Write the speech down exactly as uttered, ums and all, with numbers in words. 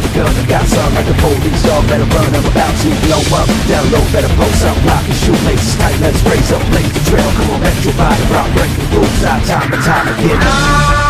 the gun, I got some like the police dog. Better run, I'm about to blow up. Down low, better post up, lock and shoelaces tight. Let's raise up, blaze the trail. Come on, let your body rock, break the rules out time and time again.